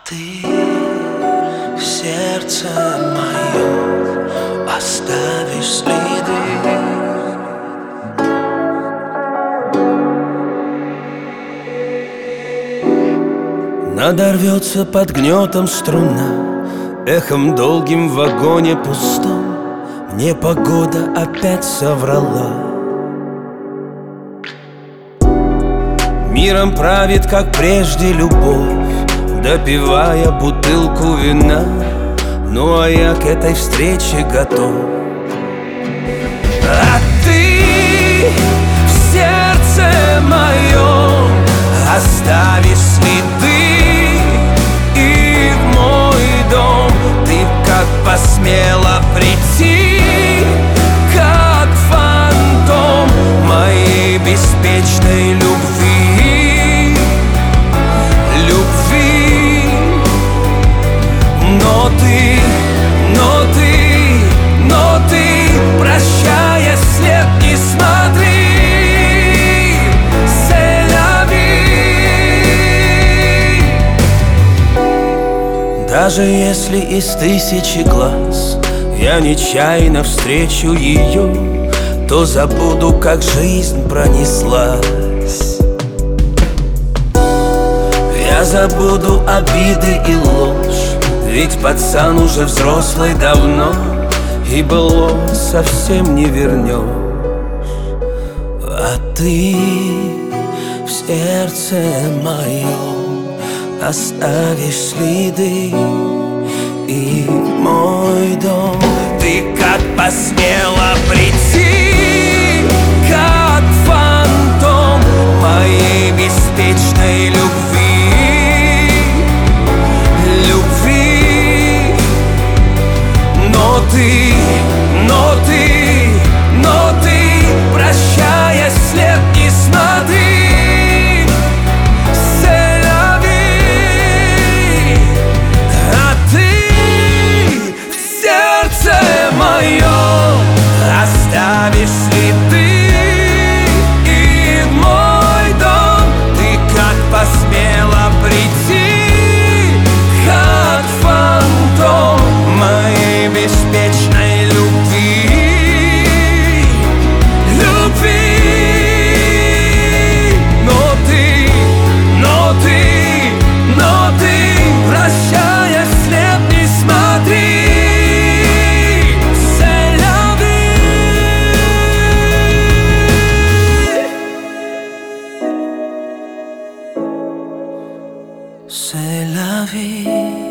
ты в сердце моем оставишь следы. Надорвется под гнетом струна, эхом долгим в вагоне пустом. Мне погода опять соврала. Миром правит, как прежде, любовь, допивая бутылку вина. Ну а я к этой встрече готов. А ты в сердце моем оставишь следы. И в мой дом ты как посмела прийти, как фантом моей беспечной любви. Но ты, прощая след, не смотри. C'est la vie. Даже если из тысячи глаз я нечаянно встречу ее, то забуду, как жизнь пронеслась. Я забуду обиды и ложь, ведь пацан уже взрослый давно, и былое совсем не вернешь. А ты в сердце моем оставишь следы. И в мой дом ты как посмела прийти, как фантом моей беспечной любви. Но ты, прощая след, не смотри. C'est la vie. А ты в сердце моем оставишь следы. И в мой дом ты как посмела прийти, как фантом моей беспечной любви. Но ты, прощая след, не смотри. C'est la vie. C'est la vie.